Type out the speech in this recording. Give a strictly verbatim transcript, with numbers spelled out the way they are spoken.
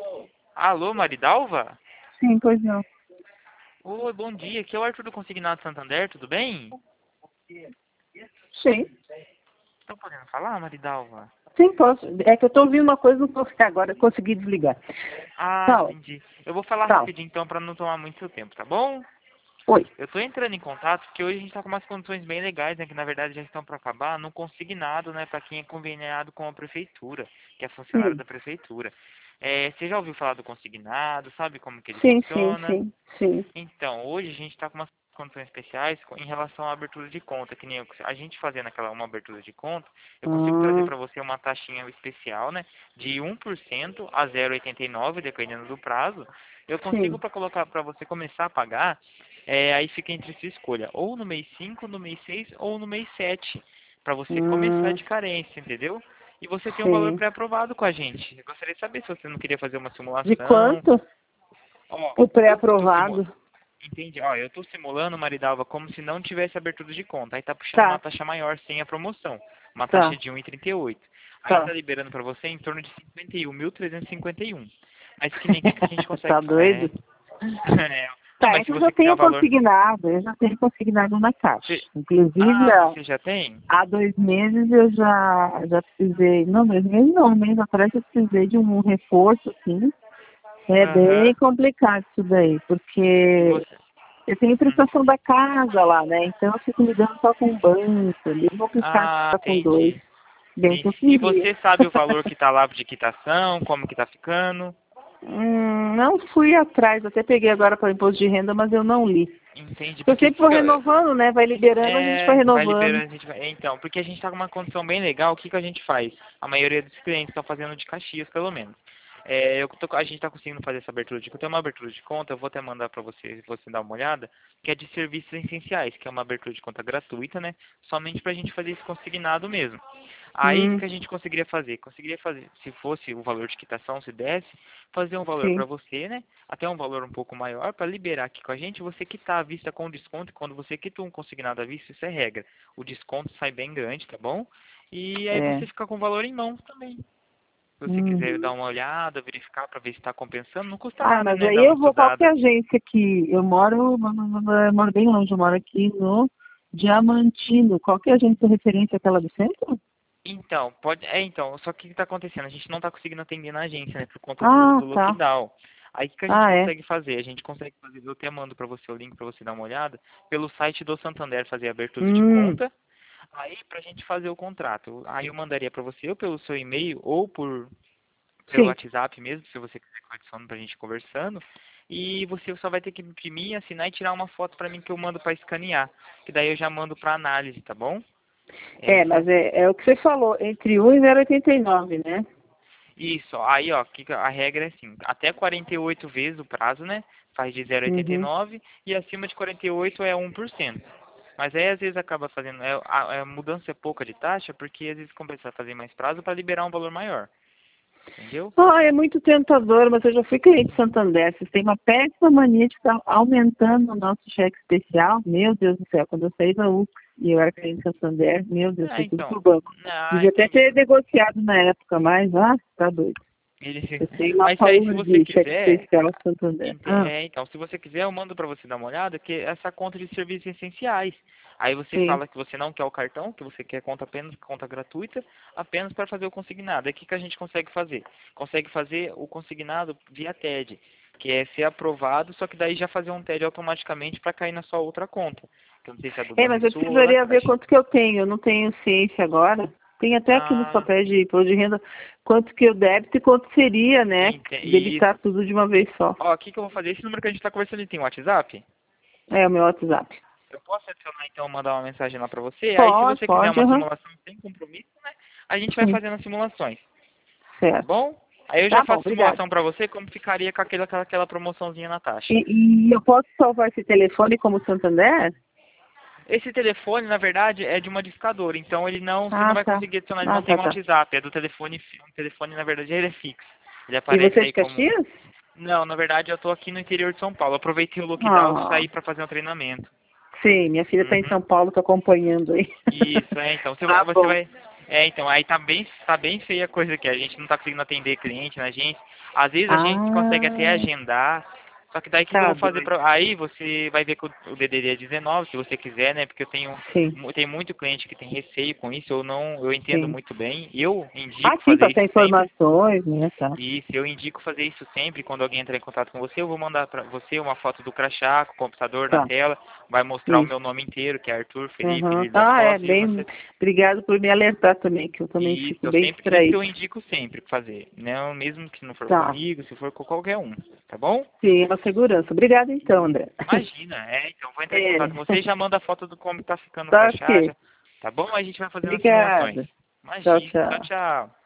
Alô, Maridalva? Sim, pois não. Oi, bom dia. Aqui é o Arthur do Consignado Santander, tudo bem? Sim. Tá podendo falar, Maridalva? Sim, posso. É que eu estou ouvindo uma coisa e não posso ficar agora. Consegui desligar. Ah, Fala, entendi. Eu vou falar fala. rapidinho então para não tomar muito seu tempo, tá bom? Oi. Eu tô entrando em contato porque hoje a gente tá com umas condições bem legais, né, que na verdade já estão para acabar, no consignado, né, para quem é conveniado com a prefeitura, que é funcionário Sim, da prefeitura. É, você já ouviu falar do consignado? Sabe como que ele sim, sim, funciona? sim, sim. Então, hoje a gente está com umas condições especiais co- em relação à abertura de conta, que nem eu- a gente fazendo aquela uma abertura de conta, eu consigo trazer Hum, para você uma taxinha especial, né, de um por cento a zero vírgula oitenta e nove, dependendo do prazo. Eu consigo sim. para colocar para você começar a pagar, é, aí fica entre sua escolha, ou no mês cinco, no mês seis ou no mês sete, para você começar Hum, de carência, entendeu? E você tem um valor sim. pré-aprovado com a gente. Eu gostaria de saber se você não queria fazer uma De simulação. quanto? Ó, O eu tô simulando. pré-aprovado. Entendi. Ó, eu tô simulando, Maridalva, como se não tivesse abertura de conta. Aí tá puxando uma Tá, taxa maior sem a promoção. Uma taxa tá, de um vírgula trinta e oito. Aí tá tá. liberando pra você em torno de cinquenta e um mil trezentos e cinquenta e um. Mas que nem o que, que a gente consegue Tá fa- é, doido? é. Não, Tá, mas se então eu já você quiser tenho o valor. consignado, eu já tenho consignado na caixa. Você... Inclusive, Ah, há, você já tem? há dois meses eu já, já precisei, não, dois meses não, um mês atrás eu precisei de um reforço, assim. É bem Aham. complicado isso daí, E porque você. eu tenho Hum. prestação da casa lá, né? Então eu fico lidando só com um banco, ali eu vou ficar Ah, só com dois, entendi. bem Sim. que eu E queria. você sabe o valor que tá lá de quitação, como que tá ficando? Hum, não fui atrás, até peguei agora para imposto de renda, mas eu não li. Entendi, Eu porque sempre vou fica. renovando, né? Vai liberando, a gente vai É, vai renovando. liberando, a gente vai. Então, porque a gente tá com uma condição bem legal, o que, que a gente faz? A maioria dos clientes estão fazendo de Caxias, pelo menos. É, eu tô, a gente está conseguindo fazer essa abertura de conta. Tem uma abertura de conta, eu vou até mandar para você, se você dar uma olhada, que é de serviços essenciais, que é uma abertura de conta gratuita, né? Somente para a gente fazer esse consignado mesmo. Aí, o que Hum, que a gente conseguiria fazer? Conseguiria fazer, se fosse o valor de quitação, se desse, fazer um valor sim. para você, né? Até um valor um pouco maior, para liberar aqui com a gente, você quitar à vista com desconto, e quando você quita um consignado à vista, isso é regra. O desconto sai bem grande, tá bom? E aí É. você fica com o valor em mão também. Se você quiser dar Uhum. uma olhada, verificar para ver se está compensando, não custa Ah, nada, mas né? aí Dar uma eu vou, qual que é estudada. a agência que eu moro, eu moro bem longe, eu moro aqui no Diamantino. Qual que é a agência de referência, aquela do centro? Então, pode. É, então, só que o que está acontecendo? A gente não está conseguindo atender na agência, né? Por conta do, Ah, do tá. lockdown. Aí o que que a gente Ah, é. consegue fazer? A gente consegue fazer, eu até mando para você o link para você dar uma olhada, pelo site do Santander fazer a abertura de Hum, conta. Aí pra gente fazer o contrato. Aí eu mandaria para você ou pelo seu e-mail ou por pelo sim. WhatsApp mesmo, se você quiser que eu adicione pra gente conversando. E você só vai ter que imprimir, assinar e tirar uma foto pra mim que eu mando pra escanear. Que daí eu já mando pra análise, tá bom? É, Essa mas é é, é o que você falou, entre um e zero vírgula oitenta e nove, né? isso. Aí, ó, que que- a regra é assim, até quarenta e oito vezes o prazo, né? Faz de zero vírgula oitenta e Uhum. nove e acima de quarenta e oito é um por cento. Mas aí às vezes acaba fazendo, é, a, a mudança é pouca de taxa, porque às vezes compensa fazer mais prazo para liberar um valor maior. Entendeu? Ah, é muito tentador, mas eu já fui cliente Santander. Vocês têm uma péssima mania de estar aumentando o nosso cheque especial. Meu Deus do céu, quando eu saí da U C e eu era cliente Santander, meu Deus, Ah, foi tudo então. pro banco. Ah, Devia até entendi. ter negociado na época, mas, ah, tá doido. Ele... Eu tenho uma Mas aí, se paura você de cheque quiser, especial Santander. ente- Ah, é, então, se você quiser, eu mando para você dar uma olhada, que é essa conta de serviços essenciais. Aí você sim. fala que você não quer o cartão, que você quer conta apenas conta gratuita, apenas para fazer o consignado. Aí o que, que a gente consegue fazer? Consegue fazer o consignado via T E D, que é ser aprovado, só que daí já fazer um T E D automaticamente para cair na sua outra conta. Que eu não sei se é do É, mas eu Banrisul ou da precisaria ver Caixa. quanto que eu tenho. Eu não tenho ciência agora. Tem até aqui nos Ah, papéis de imposto de renda quanto que eu débito e quanto seria, né? ente- Debitar isso. tudo de uma vez só. Ó, o que, que eu vou fazer? Esse número que a gente está conversando, ele tem WhatsApp? É o meu WhatsApp. Eu posso adicionar então, mandar uma mensagem lá pra você. Aí se Pode, você quiser pode, uma aham. simulação sem compromisso, né? A gente vai Sim, fazendo as simulações, tá certo. bom? Aí eu já Tá bom, faço obrigada. simulação pra você como ficaria com aquela, com aquela promoçãozinha na taxa. E, e eu posso salvar esse telefone como Santander? Esse telefone, na verdade, é de uma discadora, então ele não, você não Ah, vai tá. conseguir adicionar, ele Ah, não tem tá, um tá. WhatsApp, é do telefone, fi- um telefone, na verdade, ele é fixo. Ele E aparece você é aí de como... Caxias? Não, na verdade eu tô aqui no interior de São Paulo. Aproveitei o lockdown e Ah, saí pra fazer um treinamento. sim, minha filha está em Uhum. São Paulo, tô acompanhando aí. Isso, é, então, você, vai- Tá você bom. vai... É, então, aí tá bem, tá bem feia a coisa aqui, a gente não tá conseguindo atender cliente na agência, Às vezes a gente consegue até Ah, agendar, só que daí o que, que eu tá vou fazer doido. pra... Aí você vai ver que o o D D D é dezenove, se você quiser, né? Porque eu tenho, Sim, mu- tem muito cliente que tem receio com isso, eu não, eu entendo sim. muito bem. Eu Ah, indico sim, fazer passar isso sempre. informações, né, tá. E se eu indico fazer isso sempre, quando alguém entrar em contato com você, eu vou mandar para você uma foto do crachá, com o computador na Tá, tela, vai mostrar o isso. meu nome inteiro, que é Arthur Felipe Uhum. Lira das Ah, é, Costas, e bem, você... obrigado por me alertar também, que eu também E isso fico eu bem sempre, isso eu distraída. indico sempre fazer, não mesmo que não for Tá, comigo, se for com qualquer um, tá bom? sim, é uma segurança. Obrigada então, André. Imagina, é, então vou entrar em É, contato com você e já manda a foto do como tá ficando o tá crachá, ok. já, tá bom? A gente vai fazendo as simulações. Obrigada. Tchau, Imagina, tchau, tchau. tchau.